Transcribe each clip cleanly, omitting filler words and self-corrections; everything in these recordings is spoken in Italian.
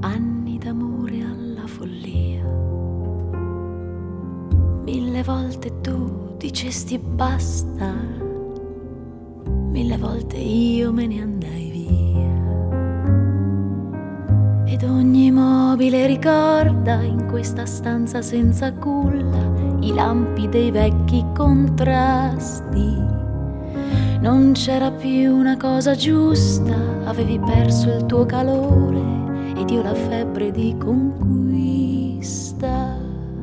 Anni d'amore alla follia. 1000 volte tu dicesti basta, 1000 volte io me ne andai via. Ed ogni mobile ricorda in questa stanza senza culla i lampi dei vecchi contrasti. Non c'era più una cosa giusta, avevi perso il tuo calore ed io la febbre di conquista.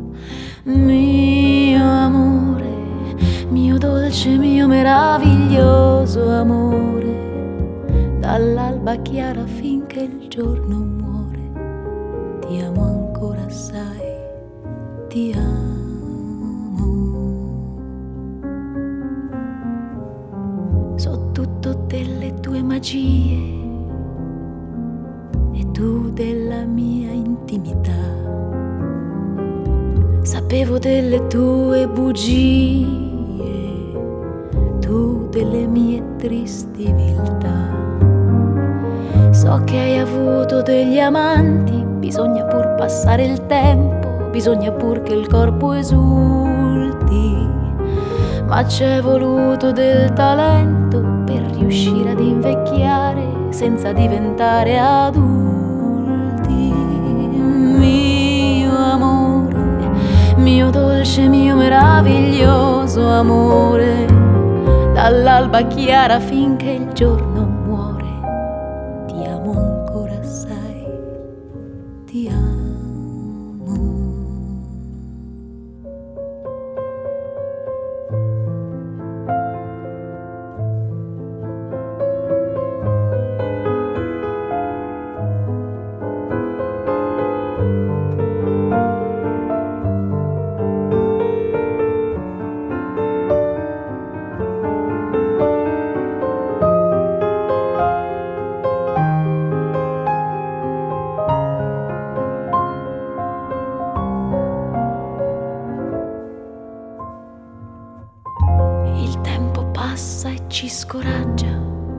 Mio amore, mio dolce, mio meraviglioso amore, dall'alba chiara finché il giorno muore, ti amo ancora, sai, ti amo. So tutto delle tue magie e tu della mia intimità. Sapevo delle tue bugie, tu delle mie tristi viltà. So che hai avuto degli amanti, bisogna pur passare il tempo, bisogna pur che il corpo esulti. Ma c'è voluto del talento per riuscire ad invecchiare senza diventare adulti. Mio amore, mio dolce, mio meraviglioso amore, dall'alba chiara finché il giorno muore, ti amo ancora, sai, ti amo. Il tempo passa e ci scoraggia,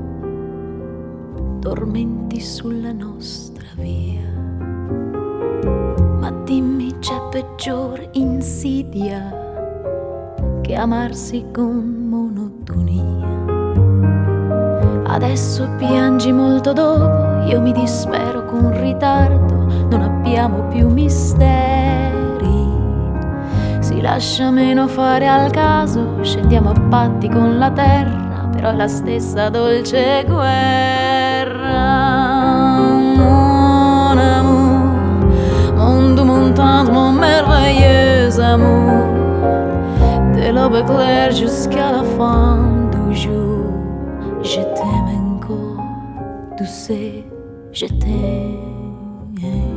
tormenti sulla nostra via. Ma dimmi, c'è peggior insidia che amarsi con monotonia. Adesso piangi molto dopo, io mi dispero con ritardo, non abbiamo più misteri. Si lascia meno fare al caso, scendiamo a patti con la terra, però è la stessa dolce guerra. Mon amour, monde montant mon merveilleux amour, de l'aube éclair jusqu'à la fin du jour. Je t'aime encore, tu sais, je t'aime.